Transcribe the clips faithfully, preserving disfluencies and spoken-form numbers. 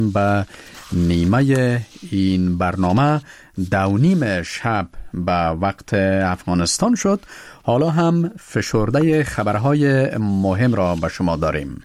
به نیمه این برنامه دو نیم شب به وقت افغانستان شد. حالا هم فشرده خبرهای مهم را به شما داریم.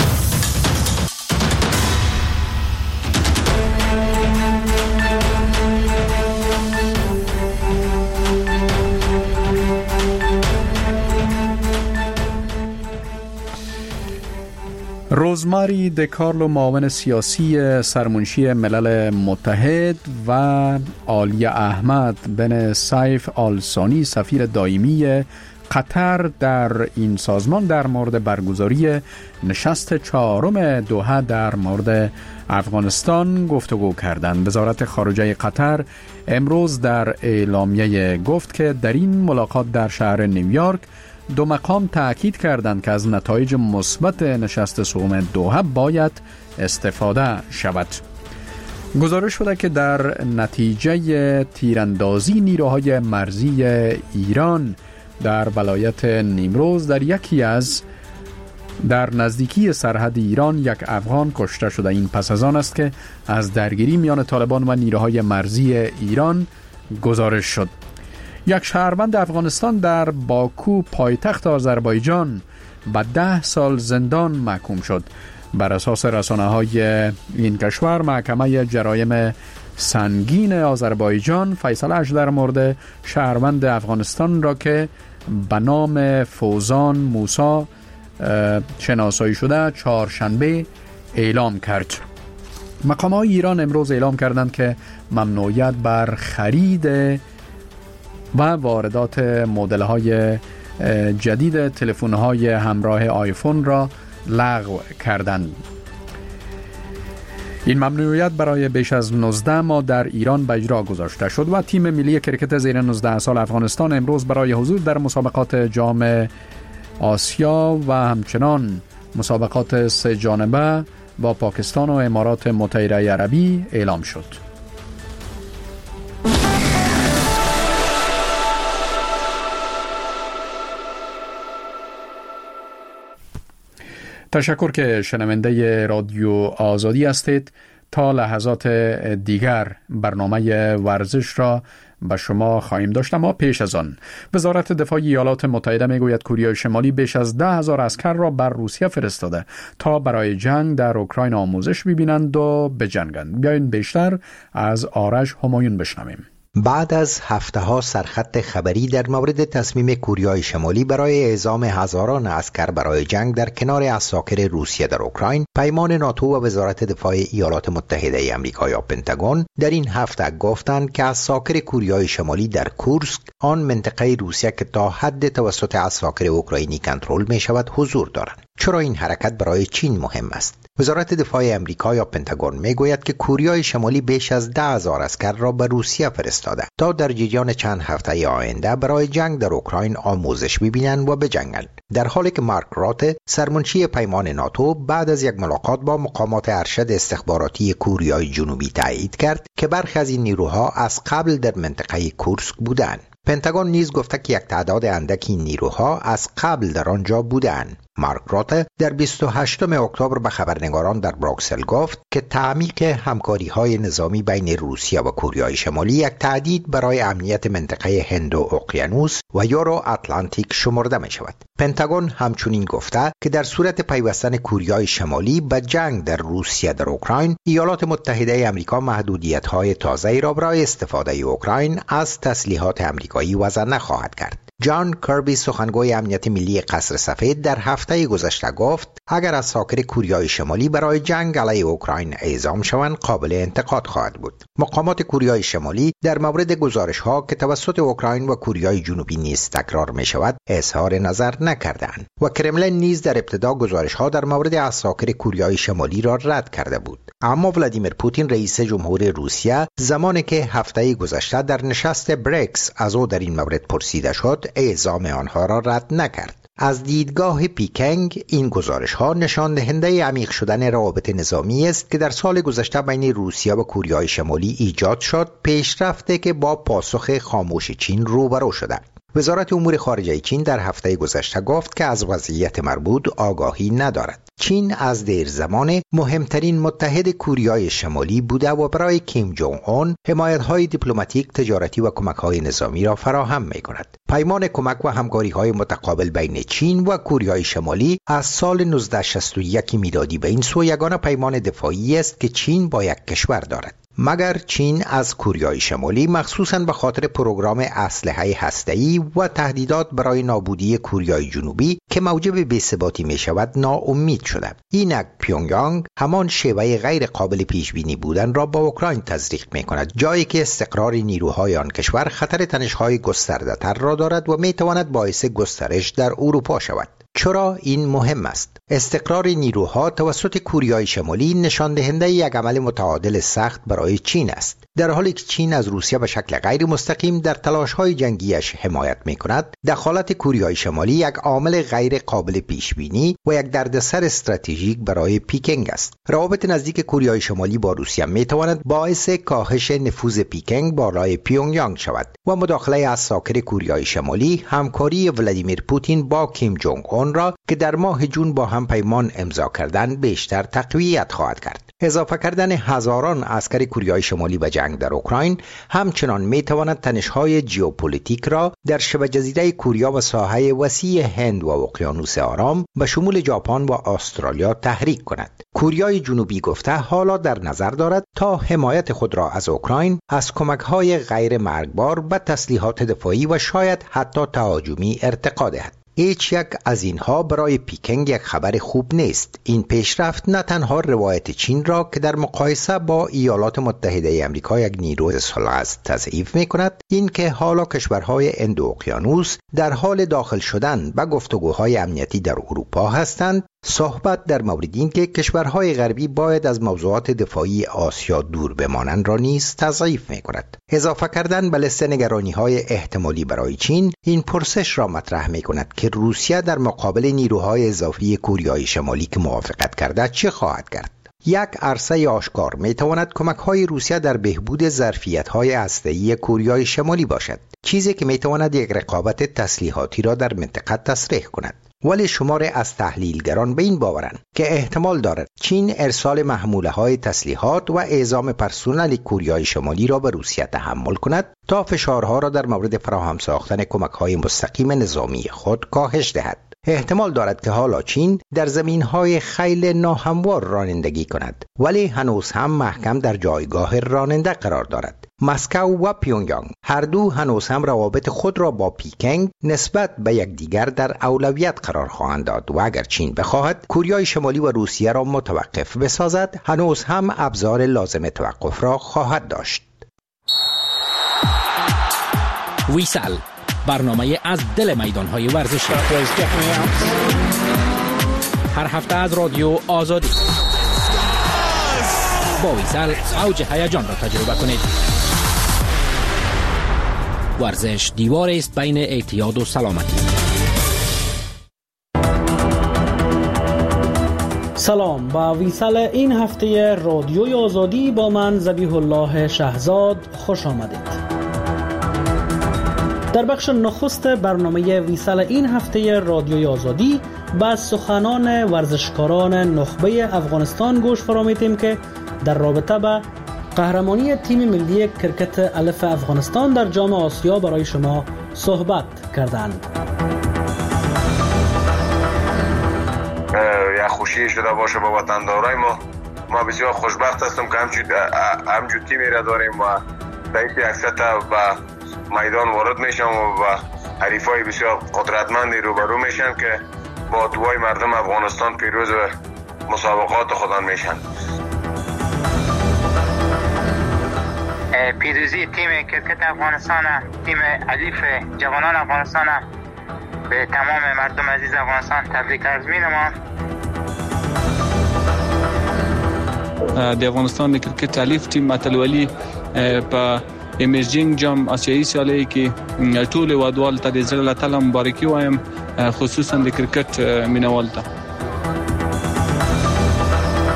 روزماری دکارلو، معاون سیاسی سرمنشی ملل متحد، و آلیه احمد بن سیف آل ثانی، سفیر دائمی قطر در این سازمان، در مورد برگزاری نشست چهارم دوحه در مورد افغانستان گفتگو کردند. وزارت خارجه قطر امروز در اعلامیه گفت که در این ملاقات در شهر نیویورک دو مقام تأکید کردند که از نتایج مثبت نشست سوم دوحه باید استفاده شود. گزارش شده که در نتیجه تیراندازی نیروهای مرزی ایران در ولایت نیمروز در یکی از در نزدیکی سرحد ایران یک افغان کشته شده. این پس از آن است که از درگیری میان طالبان و نیروهای مرزی ایران گزارش شد. یک شهروند افغانستان در باکو، پایتخت آذربایجان، به ده سال زندان محکوم شد. بر اساس رسانه‌های این کشور، محکمه جرایم سنگین آذربایجان فیصله‌اش در مورد شهروند افغانستان را که به نام فوزان موسی شناسایی شده چهارشنبه اعلام کرد. مقامات ایران امروز اعلام کردند که ممنوعیت بر خرید و واردات مدل‌های جدید تلفن‌های همراه آیفون را لغو کردند. این ممنوعیت برای بیش از نوزده ماه در ایران به اجرا گذاشته شد و تیم ملی کرکت زیر نوزده سال افغانستان امروز برای حضور در مسابقات جام آسیا و همچنان مسابقات سه جانبه با پاکستان و امارات متحده عربی اعلام شد. تشکر که شنونده رادیو آزادی هستید. تا لحظات دیگر برنامه ورزش را به شما خواهیم داشت، اما پیش از آن وزارت دفاع ایالات متحده میگوید کره شمالی بیش از ده هزار عسکر را بر روسیه فرستاده تا برای جنگ در اوکراین آموزش ببینند و بجنگند. بیاین بیشتر از آرش همایون بشنویم. بعد از هفته‌ها سرخط خبری در مورد تصمیم کره شمالی برای اعزام هزاران عسکر برای جنگ در کنار عساکر روسیه در اوکراین، پیمان ناتو و وزارت دفاع ایالات متحده آمریکا یا پنتاگون در این هفته گفتند که عساکر کره شمالی در کورسک، آن منطقه روسیه که تا حد توسط عساکر اوکراینی کنترل می شود، حضور دارند. چرا این حرکت برای چین مهم است؟ وزارت دفاع آمریکا یا پنتاگون میگوید که کره شمالی بیش از ده هزار عسکر را به روسیه فرستاده تا در جریان چند هفته آینده برای جنگ در اوکراین آموزش ببینند و بجنگند، در حالی که مارک راته، سرمنشی پیمان ناتو، بعد از یک ملاقات با مقامات ارشد استخباراتی کره جنوبی تایید کرد که برخی از این نیروها از قبل در منطقه کورسک بودند. پنتاگون نیز گفته که یک تعداد اندکی نیروها از قبل در آنجا بودند. مارک راته در بیست و هشتم اکتبر به خبرنگاران در بروکسل گفت که تعمیق همکاری‌های نظامی بین روسیه و کره شمالی یک تهدید برای امنیت منطقه هند و اقیانوس و یورو اتلانتیک شمرده می شود. پنتاگون همچنین گفته که در صورت پیوستن کره شمالی به جنگ در روسیه در اوکراین، ایالات متحده آمریکا محدودیت‌های تازه‌ای را برای استفاده اوکراین از تسلیحات آمریکایی وضع نخواهد کرد. جان کربی، سخنگوی امنیت ملی قصر سفید، در هفته گذشته گفت اگر عساکر کره شمالی برای جنگ علیه اوکراین اعزام شوند قابل انتقاد خواهد بود. مقامات کره شمالی در مورد گزارش‌ها که توسط اوکراین و کره جنوبی نیز تکرار می شود اظهار نظر نکردند و کرملین نیز در ابتدا گزارش‌ها در مورد عساکر کره شمالی را رد کرده بود. اما ولادیمیر پوتین، رئیس جمهور روسیه، زمانی که هفته گذشته در نشست بریکس از او در این مورد پرسیده شد، اعزام آنها را رد نکرد. از دیدگاه پیکنگ این گزارش ها نشان دهنده عمیق شدن روابط نظامی است که در سال گذشته بین روسیه و کره شمالی ایجاد شد، پیشرفته که با پاسخ خاموش چین روبرو شده. وزارت امور خارجه چین در هفته گذشته گفت که از وضعیت مربوط آگاهی ندارد. چین از دیر زمان مهمترین متحد کوریای شمالی بوده و برای کیم جونگ اون حمایت‌های دیپلماتیک، تجارتی و کمک‌های نظامی را فراهم می‌کند. پیمان کمک و همکاری‌های متقابل بین چین و کوریای شمالی از سال نوزده شصت و یک میلادی به این سو یگانه پیمان دفاعی است که چین با یک کشور دارد. مگر چین از کوریای شمالی مخصوصاً به خاطر پروگرام اسلحه هسته‌ای و تهدیدات برای نابودی کوریای جنوبی که موجب بی‌ثباتی می شود ناامید شده. اینک پیونگ یانگ همان شیوه غیر قابل پیش بینی بودن را با اوکراین تزریق می کند، جایی که استقرار نیروهای آن کشور خطر تنش‌های گسترده‌تر را دارد و می تواند باعث گسترش در اروپا شود. چرا این مهم است؟ استقرار نیروها توسط کوریای شمالی نشان دهنده یک عمل متعادل سخت برای چین است. در حالی که چین از روسیه به شکل غیر مستقیم در تلاش‌های جنگیش حمایت می‌کند، دخالت کوریای شمالی یک عامل غیر قابل پیش‌بینی و یک دردسر استراتژیک برای پیکنگ است. روابط نزدیک کوریای شمالی با روسیه می‌تواند باعث کاهش نفوذ پیکنگ بالای پیونگ یانگ شود و مداخله عساکر کوریای شمالی همکاری ولادیمیر پوتین با کیم جونگ اون را که در ماه جون با هم پیمان امضا کردند بیشتر تقویت خواهد کرد. اضافه کردن هزاران عسکر کوریای شمالی به جنگ در اوکراین همچنان میتواند تنش‌های ژئوپلیتیک را در شبه جزیره کوریا و ساحه وسیع هند و اقیانوس آرام به شمول ژاپن و استرالیا تحریک کند. کوریای جنوبی گفته حالا در نظر دارد تا حمایت خود را از اوکراین از کمک‌های غیر مرگبار به تسلیحات دفاعی و شاید حتی تهاجمی ارتقا دهد. هیچ یک از اینها برای پیکنگ یک خبر خوب نیست. این پیشرفت نه تنها روایت چین را که در مقایسه با ایالات متحده آمریکا یک نیرو صلح است تضعیف می کند، این که حالا کشورهای اندواقیانوس در حال داخل شدن به گفتگوهای امنیتی در اروپا هستند، صحبت در مورد این که کشورهای غربی باید از موضوعات دفاعی آسیا دور بمانند را نیز تضعیف می کند. اضافه کردن به لیست نگرانی‌های احتمالی برای چین این پرسش را مطرح می کند که روسیه در مقابل نیروهای اضافی کوریای شمالی که موافقت کرده چه خواهد کرد. یک عرصه آشکار می تواند کمک‌های روسیه در بهبود ظرفیت‌های هسته‌ای کوریای شمالی باشد، چیزی که می تواند یک رقابت تسلیحاتی را در منطقه تسریع کند. ولی شمار از تحلیلگران به این باورند که احتمال دارد چین ارسال محموله‌های تسلیحات و اعزام پرسنل کوریای شمالی را به روسیه تحمل کند تا فشارها را در مورد فراهم ساختن کمک‌های مستقیم نظامی خود کاهش دهد. احتمال دارد که حالا چین در زمین‌های خیلی ناهموار رانندگی کند، ولی هنوز هم محکم در جایگاه راننده قرار دارد. مسکو و پیونگ یانگ هر دو هنوز هم روابط خود را با پیکنگ نسبت به یکدیگر در اولویت قرار خواهند داد و اگر چین بخواهد کوریای شمالی و روسیه را متوقف بسازد، هنوز هم ابزار لازم توقف را خواهد داشت. ویسال، برنامه از دل میدان‌های ورزشی، هر هفته از رادیو آزادی. با ویسال اوج هیجان را تجربه کنید. ورزش دیوار است بین اعتیاد و سلامتی. سلام، با ویسال این هفته رادیوی آزادی با من ذبیح الله شهزاد خوش آمدید. در بخش نخست برنامه ویسال این هفته رادیوی آزادی با سخنان ورزشکاران نخبه افغانستان گوش فرا می‌دهیم که در رابطه با قهرمانی تیم ملی کرکت الف افغانستان در جام آسیا برای شما صحبت کردند. یا خوشی شده باشه با وطندارای ما. ما بسیار خوشبخت هستم که همچون همچون تیمی را داریم و در این پیاکست و میدان وارد میشن و حریفای بسیار قدرتمندی روبرو میشن که با دعای مردم افغانستان پیروز و مسابقات خودان میشن. پیروزی تیم کرکت افغانستان، تیم الف جوانان افغانستان به تمام مردم عزیز افغانستان تبریک عرض می‌نمایم. د افغانستان کرکټ الف تیم اتلولي په ایمرجینګ جام آسیایي سیالۍ کې ټول وادوال ته د زړه له تله مبارکي وایم، خصوصا د کرکټ مینوال ته.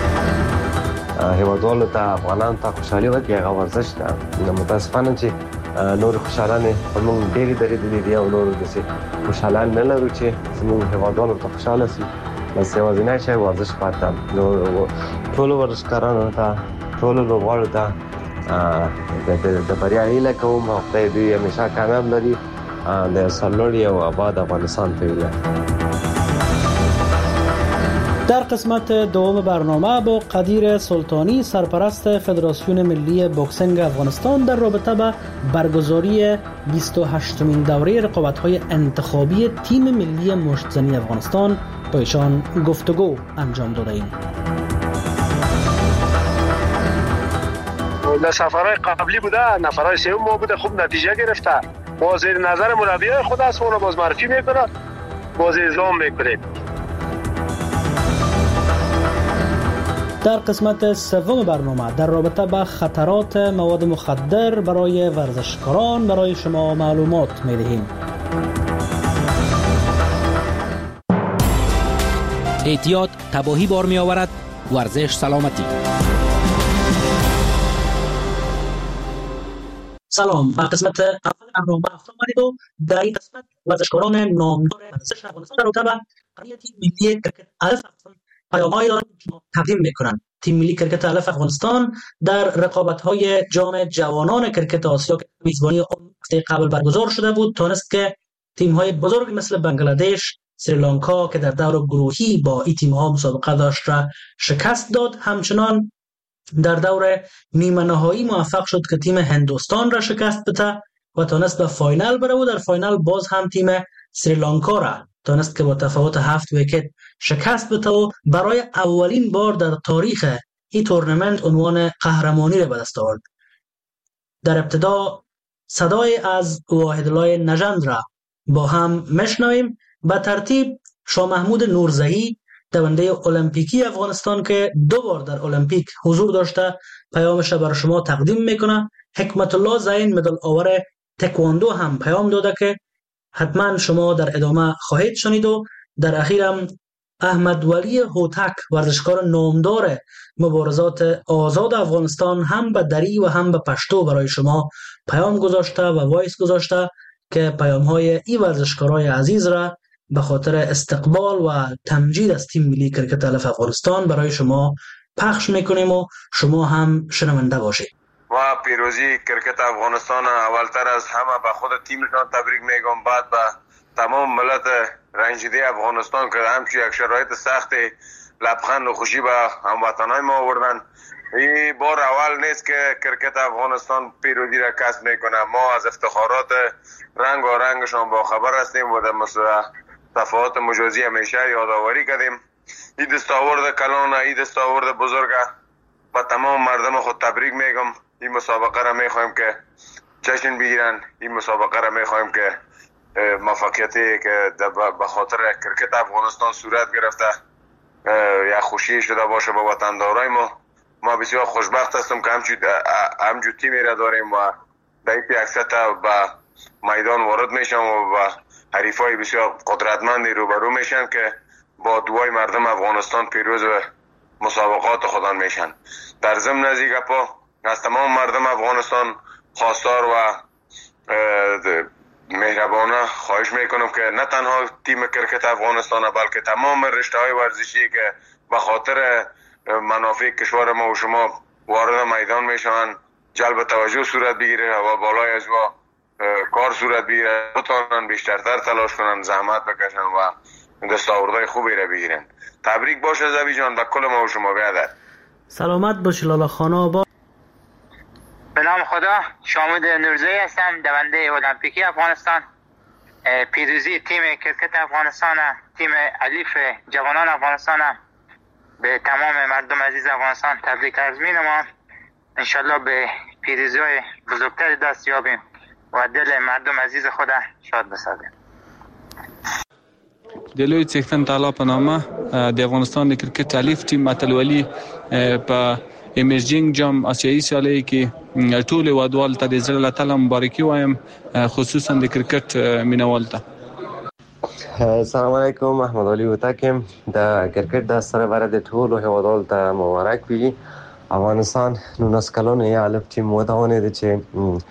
هیوادوالو ته افغانان ته خوشحالي ورکړي، هغه ورزش ده. متاسفانه چې نور خوشحالانه موږ ډېری درې دي او نور د خوشحالان نه لرو چې موږ هیوادوالو ته خوشاله شي بس یوازینی شی ورزش پاتم نو ټول ورزشکارانو ته ټول لوبغاړو ته د بریا هیله کوم او خدای دوی همیشه کامیاب لري د سرلوړي او آباد افغانستان په هیله. در قسمت دوم برنامه با قدیر سلطانی سرپرست فدراسیون ملی بوکسینگ افغانستان در رابطه با برگزاری بیست و هشتمین دوره رقابت‌های انتخابی تیم ملی مشت‌زنی افغانستان با ایشان گفتگو انجام داده ایم. در سفرهای قبلی بوده، نفرهای سوم ما بوده، خوب نتیجه گرفته. با زیر نظر مربی خود است اون باز معرفی میکنه، باز اعلام میکنه. در قسمت سوم برنامه در رابطه با خطرات مواد مخدر برای ورزشکاران برای شما معلومات می‌دهیم. احتیاط تباهی بار می‌آورد، ورزش سلامتی. سلام، با قسمت اول برنامه افتاد آمدید و در این قسمت ورزشکاران نامدار ورزش افغانستان رو تبع قضیه تیم ملی کرکت الف پیام‌هایی دارند که تقدیم می‌کنند. تیم ملی کرکت الف افغانستان در رقابت‌های جام جوانان کرکت آسیا که میزبانی آن هفته قبل برگزار شده بود تونست که تیم‌های بزرگ مثل بنگلادش، سریلانکا که در دور گروهی با این تیم‌ها مسابقه داشت را شکست داد. همچنان در دور نیمه نهایی موفق شد که تیم هندوستان را شکست بده و تونست به فاینال بره و در فاینال باز هم تیم سریلانکا را تونست که با تفاوت هفت ویکت شکست بده و برای اولین بار در تاریخ این تورنمنت عنوان قهرمانی را به دست آورد. در ابتدا صدای از واحدالله نژند را با هم میشنویم. به ترتیب شاه محمود نورزهی دونده المپیکی افغانستان که دو بار در المپیک حضور داشته پیامش را برای شما تقدیم میکنه. حکمت الله زین مدال آور تکواندو هم پیام داده که حتما شما در ادامه خواهید شنید و در اخیرم احمد ولی هوتک ورزشکار نامدار مبارزات آزاد افغانستان هم به دری و هم به پشتو برای شما پیام گذاشته و وایس گذاشته که پیام های این ورزشکارای عزیز را به خاطر استقبال و تمجید از تیم ملی کرکت الف افغانستان برای شما پخش میکنیم و شما هم شنونده باشید. و پیروزی کرکت افغانستان اولتر از همه به خود تیمشان تبریک میگم، بعد به تمام ملت رنجیده افغانستان که همچون یک شرایط سخت لبخند و خوشی به هموطنای ما آوردن. این بار اول نیست که کرکت افغانستان پیروزی را کسب میکنه. ما از افتخارات رنگ و رنگشان با خبر هستیم و در صفحات مجازی همیشه یادآوری کردیم. این دستاورد کلان، این دستاورد بزرگ با تمام مردم خود تبریک میگم. این مسابقه را میخوایم که جشن بگیرن، این مسابقه را میخوایم که موفقیتی که به خاطر کرکت افغانستان صورت گرفته یا خوشی شده باشه با وطندارای ما. ما بسیار خوشبخت هستم که همچون تیمی را داریم و در این پیاکست به میدان وارد میشن و با حریفای بسیار قدرتمندی روبرو میشن که با دوای مردم افغانستان پیروز و مسابقات خودان میشن. در ضمن از این گپا از تمام مردم افغانستان خواستار و مهربانه خواهش میکنم که نه تنها تیم کرکت افغانستان بلکه تمام رشته های ورزشی که به خاطر منافع کشور ما و شما وارد میدان میشن جلب توجه صورت بگیره و بالای از و کار صورت بگیره، بتونن بیشترتر تلاش کنن، زحمت بکشن و دستاوردهای خوبی را بگیرن. تبریک باشه زوی جان، به کل ما و شما بیادر. سلامت باش لالا خانه آباد. به نام خدا، شامود نورزهی هستم، دونده المپیکی افغانستان. پیروزی تیم کرکت افغانستان، تیم الف جوانان افغانستان به تمام مردم عزیز افغانستان تبریک عرض می‌نمایم. انشالله به پیروزی‌های بزرگتر دست یابیم و دل مردم عزیز خدا شاد بسازیم. دلوی څښتن تعالی په نامه د افغانستان د کرکټ الف ټیم اتلولي په ایمرجینګ جام آسیایي سیالۍ کې ټول وادوال ته د زړه له تله مبارکي وایم، خصوصا د کرکټ مینوال ته. السلام علیکم، احمد علي وتاکم. د کرکټ د سره د ټولو هیوادوالو ته مبارک وي. افغانستان نونس کلونه یې الف ټیم ودانې چې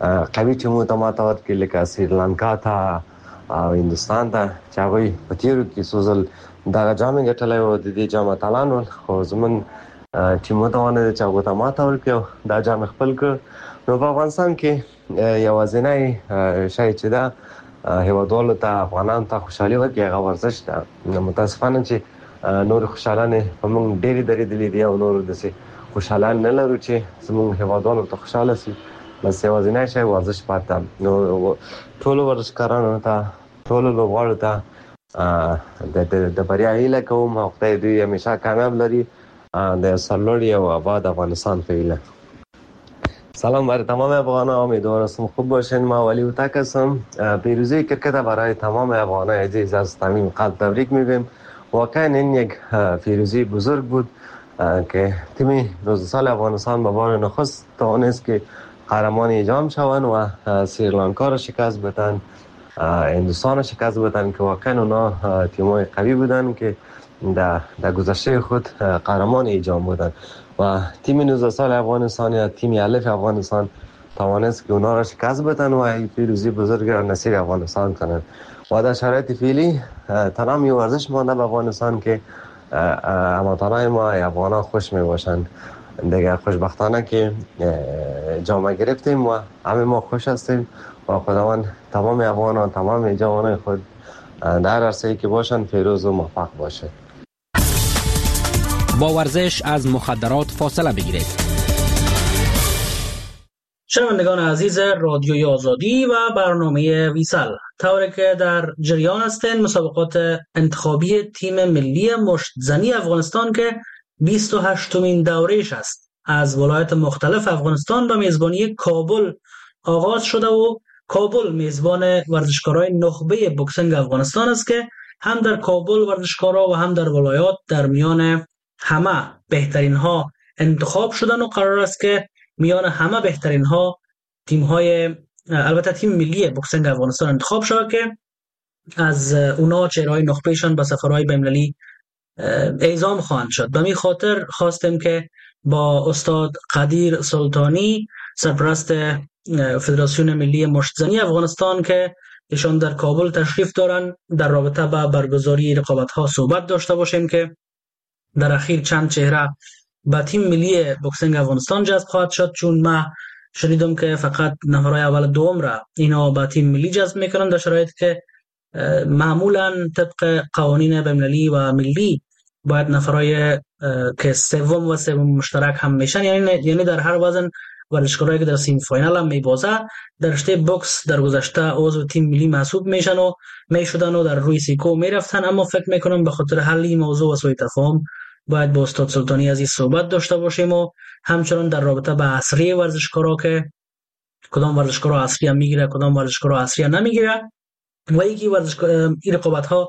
قوي ټیمونو ته ماته ورکړي لکه سریلانکا ته او هندوستان ته چې هغوی په تیرو کې څو ځل دغه جام یې ګټلی و، د دې جام اتلان ول، خو زموږ ټیمونو ته ونه چې هغوی ته ماته ورکړي او دا جام خپل کړ. نو په افغانستان کې یوازینی شی چې ده هیوادوالو ته افغانانو ته خوشحالي ورکړي هغه ورزش ده. متاسفانه چې نور خوشحالانې په موږ ډېرې درېدلې دي او نور داسې خوشحالان نه لرو چې زموږ هیوادوالو ته خوشحاله شي. بس یوازینی شی ورزش پاتې. نو ټولو ورزشکارانو ته ټولو لوبغاړو ته د بریا هیله کوم او خدای دوی همیشه کامیاب لري د سرلوړي او آباد افغانستان په هیله. سلام برای تمام افغانان، امیدوارم خوب باشین. ما ولی اوتک هستم. پیروزی کرکت برای تمام افغانان عزیز از صمیم قلب تبریک میگیم. واقعا این یک پیروزی بزرگ بود که تیم روزسال افغانستان به بار نخست توانست که قهرمان جام شوند و سریلانکا را شکست بدن، هندوستان را شکست بدن که واقعا اونا تیمای قوی بودن که در در گذشته خود قهرمان جام بودن و تیم نوزده سال افغانستان یا تیم الف افغانستان توانست که اونا را شکست بدن و این پیروزی بزرگ را نصیب افغانستان کنند. و در شرایط فعلی تمام ورزش مانده به افغانستان که هموطنان ما افغانان خوش می باشند. دیگه خوشبختانه که جام گرفتیم و همه ما خوش هستیم و خداوند تمام افغانان تمام جوانان خود در عرصه‌ای که باشن پیروز و موفق باشه. با ورزش از مخدرات فاصله بگیرید. شنوندگان عزیز رادیوی آزادی و برنامه ویسل، طوری که در جریان هستند مسابقات انتخابی تیم ملی مشتزنی افغانستان که بیست و هشتمین دوره‌اش است از ولایات مختلف افغانستان به میزبانی کابل آغاز شده و کابل میزبان ورزشکارای نخبه بوکسینگ افغانستان است که هم در کابل ورزشکارا و هم در ولایات در میان همه بهترین ها انتخاب شدن و قرار است که میان همه بهترین ها تیم های البته تیم ملی بوکسینگ افغانستان انتخاب شده که از اونا چهرهای نخبهشان به سفرهای بین‌المللی اعزام خواهند شد. به می خاطر خواستیم که با استاد قدیر سلطانی سرپرست فدراسیون ملی مشتزنی افغانستان که ایشان در کابل تشریف دارند در رابطه با برگزاری رقابت‌ها صحبت داشته باشیم که در اخیر چند چهره به تیم ملی بوکسینگ افغانستان جذب خواهد شد، چون ما شنیدم که فقط نفرای اول دوم را اینا به تیم ملی جذب میکنن در شرایطی که معمولا طبق قوانین بین‌المللی و ملی باید نفرای که سوم و سوم مشترک هم میشن، یعنی یعنی در هر وزن ورزشکارایی که در سیم فاینال هم میبازه در رشته بوکس در گذشته عضو تیم ملی محسوب میشن و میشدن و در روی سیکو میرفتن. اما فکر میکنم به خاطر حل این موضوع و سوء تفاهم باید با استاد سلطانی عزیز صحبت داشته باشیم و همچنان در رابطه با عصری ورزشکارا که کدام ورزشکارا عصری هم میگیره کدام ورزشکارا عصری هم نمیگیره و یکی ورزشکار این رقابت ها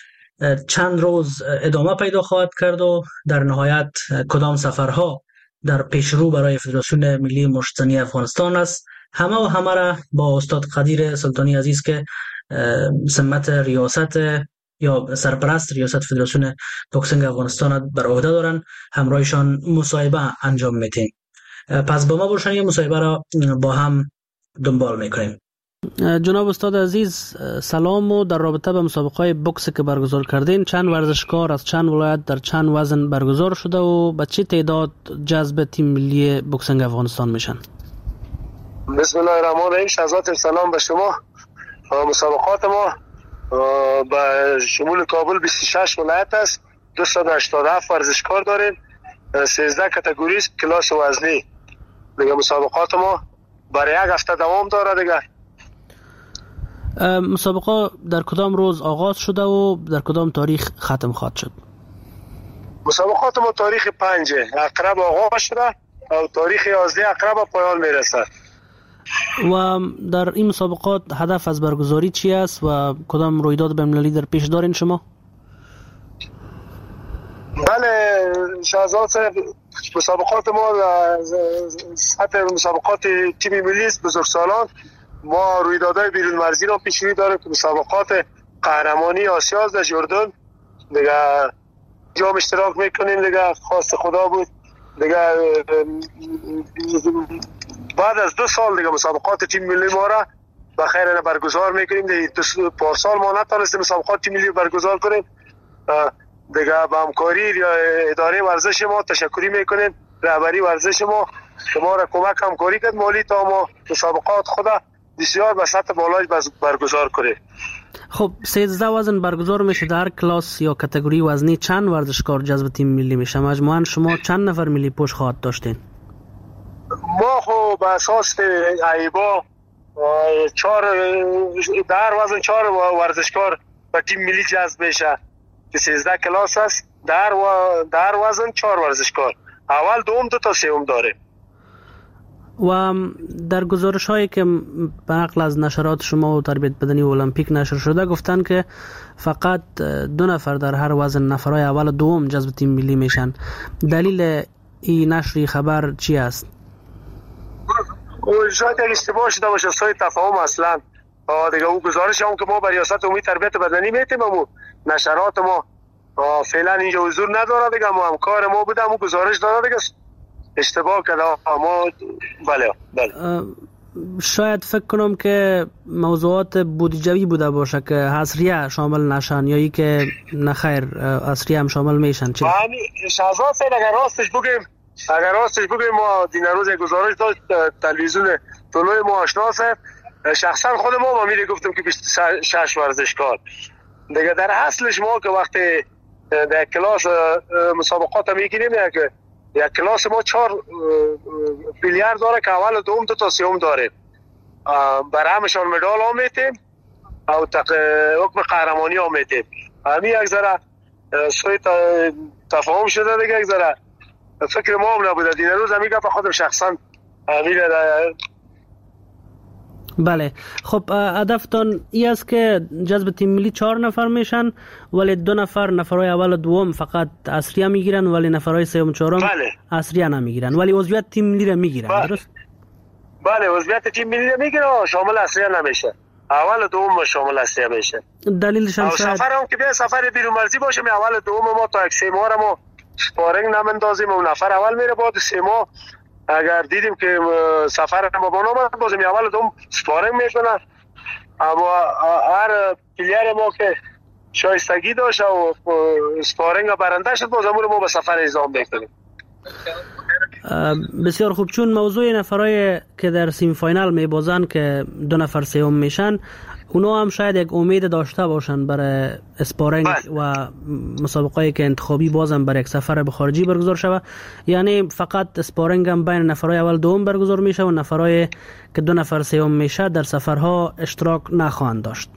چند روز ادامه پیدا خواهد کرد و در نهایت کدام سفرها در پیشرو برای فدراسیون ملی مشتزنی افغانستان است. همه و همه را با استاد قدیر سلطانی عزیز که سمت ریاست یا سرپرست ریاست فدراسیون بوکسینگ افغانستان بر عهده دارن همراهشان مصاحبه انجام میدیم. پس با ما باشن یه مصاحبه را با هم دنبال میکنیم. جناب استاد عزیز سلام و در رابطه با مسابقه بوکس که برگزار کردین چند ورزشکار از چند ولایت در چند وزن برگزار شده و به چه تعداد جذب تیم ملی بوکسینگ افغانستان میشن؟ بسم الله الرحمن الرحیم. شهزاد سلام به شما. مسابقات ما به شمول کابل بیست و شش ولایت است. دویست و هشتاد و هفت ورزشکار داریم. سیزده کاتگوری کلاس وزنی. دیگه مسابقات ما برای یک هفته دوام داره دیگه. مسابقه در کدام روز آغاز شده و در کدام تاریخ ختم خواهد شد؟ مسابقات ما تاریخ پنج اقرب آغاز شده و تاریخ یازده اقرب پایان میرسه. و در این مسابقات هدف از برگزاری چی است و کدام رویداد بین‌المللی در پیش دارین شما؟ بله شهزاد صاحب، مسابقات ما سطح مسابقات تیم ملی است بزرگسالان. ما رویدادهای بیرون مرزی را پیش رو داریم که مسابقات قهرمانی آسیا در اردن دیگه جام اشتراک میکنیم دیگه، خواست خدا بود دیگه بعد از دو سال دیگه مسابقات تیم ملی ما را به خیر برگزار میکنیم. دیگه دو پارسال ما نتونستیم مسابقات تیم ملی برگزار کنیم دیگه. با همکاری یا اداره ورزش ما تشکری میکنیم، رهبری ورزش ما که ما را کمک همکاری کرد مالی تا ما مسابقات خدا بسیار به سطح بالای برگزار کنیم. خب سیزده وزن برگزار میشه. در هر کلاس یا کاتگوری وزنی چند ورزشکار جذب تیم ملی میشه؟ مجموعاً شما چند نفر ملی پوش خواهد داشتین؟ ما خب به اساس ایبا چهار در وزن چهار ورزشکار به تیم ملی جذب میشه که سیزده کلاس است. در و در وزن چهار ورزشکار، اول دوم دو تا سوم داره. و در گزارش هایی که به نقل از نشرات شما و تربیت بدنی و المپیک نشر شده گفتن که فقط دو نفر در هر وزن، نفرای اول و دوم جذب تیم ملی میشن. دلیل این نشری خبر چی است؟ شاید یک اشتباه شده باشه، سوی تفاهم اصلا دیگه. اون گزارش هم که ما بر ریاست عمومی تربیت بدنی میتیم و نشرات ما فعلا اینجا حضور نداره دیگه. ما هم کار ما بودم اون گزارش داده دیگه، اشتباه کرده ما. بله بله شاید فکر کنم که موضوعات بودجوی بوده باشه که حصریه شامل نشن یا ای که نخیر حصریه هم شامل میشن. چه شهزاد سید اگر راستش بگیم اگر راستش بگیم ما دین روز گزارش داشت تلویزیون طلوع ما آشناسه، شخصا خود ما با میره گفتم که بیست و شش ورزشکار دیگه. در اصلش ما که وقتی در کلاس مسابقات میگیریم که یک کلاس ما چهار پیلیر داره که اول دوم دو تا سوم داره. برای همشان مدال هم میتیم او تق... حکم قهرمانی هم میتیم. همین یک ذره سوی تفاهم شده دیگه. یک ذره فکر ما هم نبوده. دین روز همیگه به خودم شخصا همیگه. بله خب هدفتان ای است که جذب تیم ملی چهار نفر میشن، ولی دو نفر نفرای اول و دوم فقط اصلیه میگیرن، ولی نفرای سوم چهارم بله. اصلیه نمیگیرن، ولی عضویت تیم ملی را میگیرن. بله. درست؟ بله عضویت تیم ملی را میگیرن، شامل اصلیه نمیشه. اول و دوم شامل اصلیه میشه. دلیلش هم شاید سفر هم که بیا سفر بیرون مرزی باشه، می اول و دوم ما تا یک سه ماه را ما سپارینگ نمندازیم و نفر اول میره، بعد سه ماه اگر دیدیم که سفر ما با نامد بازم اول دوم سپارینگ میکنن. اما هر پلیر ما که شایستگی داشت و سپارینگ برنده شد بازم رو ما به سفر اعزام میکنیم. بسیار خوب. چون موضوع نفرای که در سیم فاینال میبازن که دو نفر سوم میشن، اونا هم شاید یک امید داشته باشن برای اسپارینگ و مسابقه‌ای که انتخابی بازم برای یک سفر به خارجی برگزار شود. یعنی فقط اسپارینگ هم بین نفرای اول دوم برگزار میشه و نفرای که دو نفر سوم میشه در سفرها اشتراک نخواهند داشت.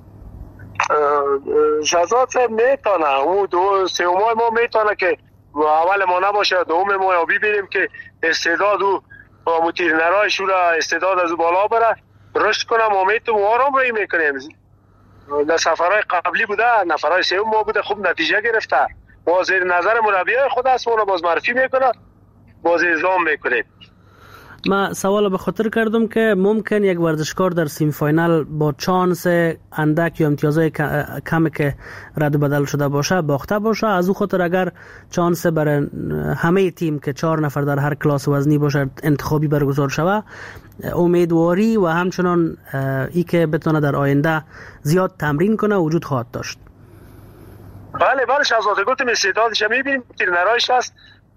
شهزاد صاحب میتونه اون دو سوم ما میتونه که اول ما نباشه دوم ما یا ببینیم که استعداد او با مترنرای شورا استعداد از بالا بره رشد کنم و میتونم آرام روی میکنیم. در سفرهای قبلی بوده نفرهای سوم ما بوده خوب نتیجه گرفته. ما زیر نظر مربیای خود است اون باز معرفی میکنه باز اعزام میکنه. ما سوال به خاطر کردم که ممکن یک ورزشکار در سیم فاینال با چانس اندک یا امتیازهای کمی که رد و بدل شده باشه باخته باشه. از او خاطر اگر چانس برای همه تیم که چهار نفر در هر کلاس وزنی باشه انتخابی برگزار شود، امیدواری و همچنان ای که بتونه در آینده زیاد تمرین کنه وجود خواهد داشت. بله بله شهزاده گفتم استعدادش میبینیم، ترنرایش هست،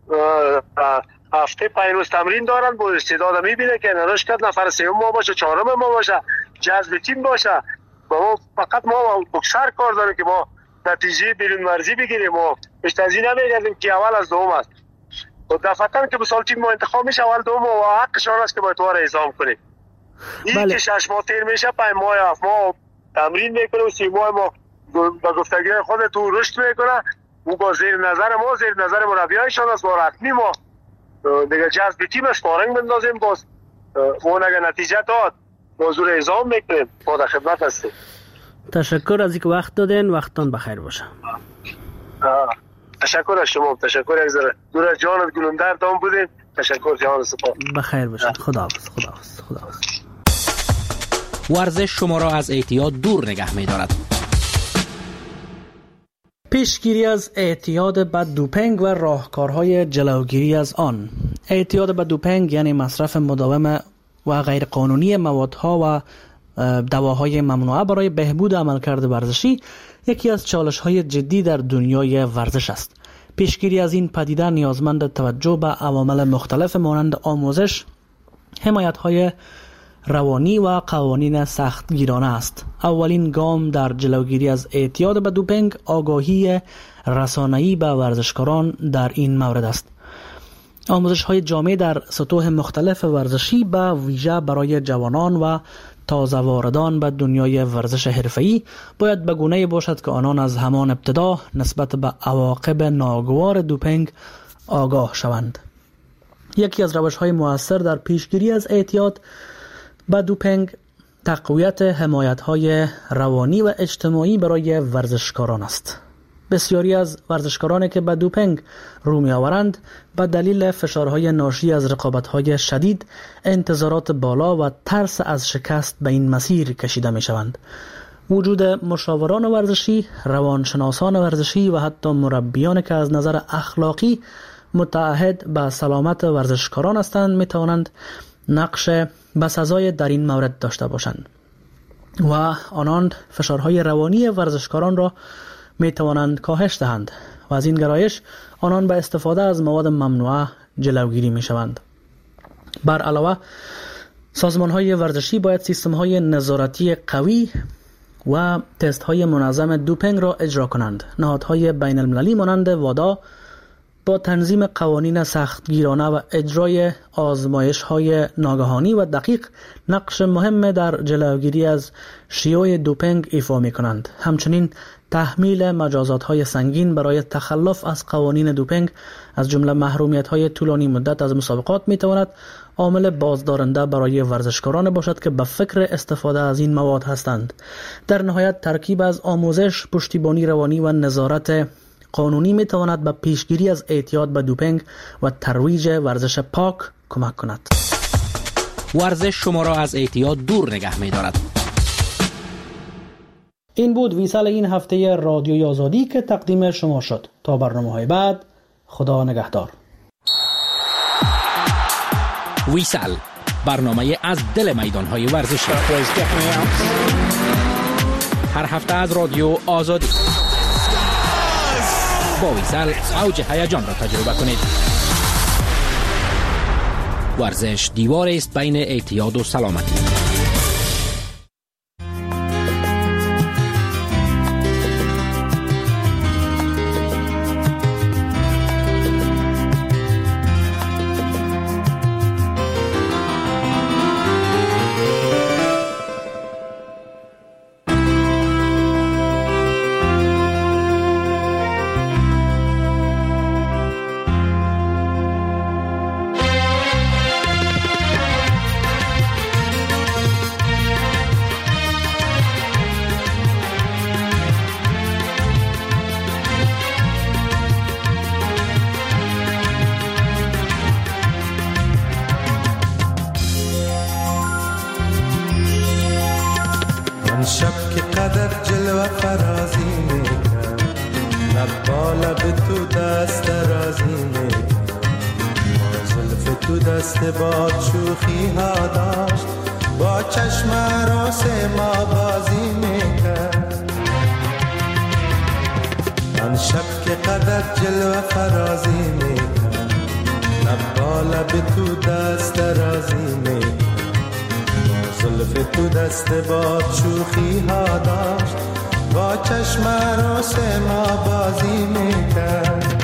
هفته پنج روز تمرین دارن، با استعداد میبینه که نراش کرد نفر سوم ما باشه چهارم ما باشه جذب تیم باشه. ما فقط ما بکسر کار داریم که ما نتیجه بیرون مرزی بگیریم و بیشتر از این نمیگردیم که اول از دوم است. و دفعتاً که بسال تیم ما انتخاب میشه اول دوم و حقشان است که باید وار اعزام کنیم. این بله. که شش ماه تیر میشه پنج ماه هفت ماه تمرین میکنه و سی ماه ما با گفتگی خود تو رشد میکنه و با زیر نظر ما زیر نظر مربیایشان است با رقمی ما دیگه جذب تیم اسپارینگ بندازیم. باز اون اگه نتیجه داد موضوع اعزام میکنیم. با در خدمت هستیم. تشکر از اینکه وقت دادین. وقتتون بخیر باشه. تشکر از شما. تشکر یک ذره دور از جانت گلندر دام بودین. تشکر جان سپاس. بخیر باشید. خداحافظ. خداحافظ. خداحافظ. ورزش شما را از اعتیاد دور نگه می‌دارد. پیشگیری از اعتیاد به دوپینگ و راهکارهای جلوگیری از آن. اعتیاد به دوپینگ یعنی مصرف مداوم و غیر قانونی موادها و دواهای ممنوعه برای بهبود عملکرد ورزشی یکی از چالش‌های جدی در دنیای ورزش است. پیشگیری از این پدیده نیازمند توجه به عوامل مختلف مانند آموزش، حمایت‌های روانی و قوانین سختگیرانه است. اولین گام در جلوگیری از اعتیاد به دوپینگ آگاهی رسانه‌ای به ورزشکاران در این مورد است. آموزش‌های جامع در سطوح مختلف ورزشی به ویژه برای جوانان و تازه واردان به دنیای ورزش حرفه‌ای باید به گونه‌ای باشد که آنان از همان ابتدا نسبت به عواقب ناگوار دوپینگ آگاه شوند. یکی از روش‌های مؤثر در پیشگیری از اعتیاد به دوپینگ تقویت حمایت‌های روانی و اجتماعی برای ورزشکاران است. بسیاری از ورزشکارانی که به دوپینگ رو می‌آورند به دلیل فشارهای ناشی از رقابت‌های شدید، انتظارات بالا و ترس از شکست به این مسیر کشیده می‌شوند. وجود مشاوران ورزشی، روانشناسان ورزشی و حتی مربیان که از نظر اخلاقی متعهد به سلامت ورزشکاران هستند می‌توانند نقش بسزای در این مورد داشته باشند و آنان فشارهای روانی ورزشکاران را می توانند کاهش دهند و از این گرایش آنان به استفاده از مواد ممنوعه جلوگیری می شوند. بر علاوه سازمان های ورزشی باید سیستم های نظارتی قوی و تست های منظم دوپینگ را اجرا کنند. نهادهای بین المللی مانند وادا با تنظیم قوانین سختگیرانه و اجرای آزمایش های ناگهانی و دقیق نقش مهم در جلوگیری از شیوع دوپینگ ایفا می کنند. همچنین تحمیل مجازات های سنگین برای تخلف از قوانین دوپینگ از جمله محرومیت های طولانی مدت از مسابقات می تواند عامل بازدارنده برای ورزشکاران باشد که به فکر استفاده از این مواد هستند. در نهایت ترکیب از آموزش، پشتیبانی روانی و نظارت قانونی می تواند به پیشگیری از اعتیاد به دوپینگ و ترویج ورزش پاک کمک کند. ورزش شما را از اعتیاد دور نگه می دارد. این بود ویسال این هفته رادیوی آزادی که تقدیم شما شد. تا برنامه‌های بعد، خدا نگهدار. ویسال، برنامه از دل میدان‌های ورزشی. هر هفته از رادیو آزادی. با ویسال اوج هیجان را تجربه کنید. ورزش دیوار است بین اعتیاد و سلامتی. شب که قدر جلوه فرازی میکن، نبالا به تو دست رازی میکن، ما زلف تو دست با شوخی ها داشت، با چشم راس ما بازی میکن. آن شب که قدر جلوه فرازی میکن، نبالا به تو دست رازی میکن، زلف تو دست با شوخی ها داشت، با چشم راس ما بازی میکرد.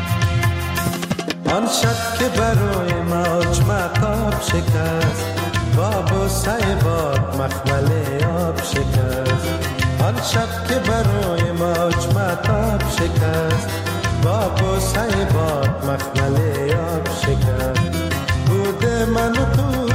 آن شب که برای موج مطاب شکست، باب و سیباد مخمل آب شکست. آن شب که برای موج مطاب شکست، باب و سیباد مخمل آب شکست. بود من و تو